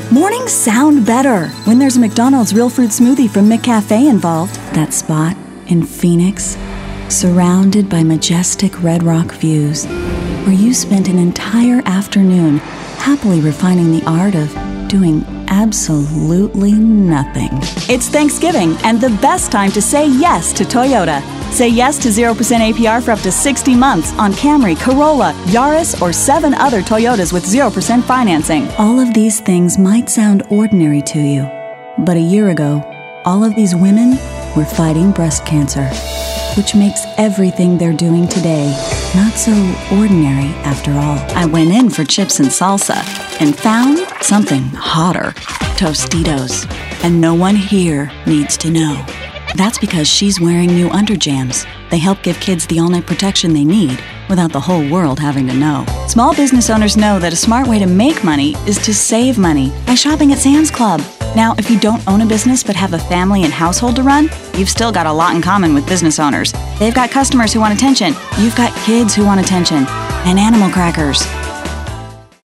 Mornings sound better when there's a McDonald's Real Fruit Smoothie from McCafe involved. That spot in Phoenix, surrounded by majestic Red Rock views, where you spent an entire afternoon happily refining the art of doing absolutely nothing. It's Thanksgiving and the best time to say yes to Toyota. Say yes to 0% APR for up to 60 months on Camry, Corolla, Yaris, or 7 other Toyotas with 0% financing. All of these things might sound ordinary to you, but a year ago, all of these women were fighting breast cancer, which makes everything they're doing today not so ordinary after all. I went in for chips and salsa and found something hotter, Tostitos. And no one here needs to know. That's because she's wearing new Underjams. They help give kids the all-night protection they need without the whole world having to know. Small business owners know that a smart way to make money is to save money by shopping at Sam's Club. Now, if you don't own a business but have a family and household to run, you've still got a lot in common with business owners. They've got customers who want attention. You've got kids who want attention. And animal crackers.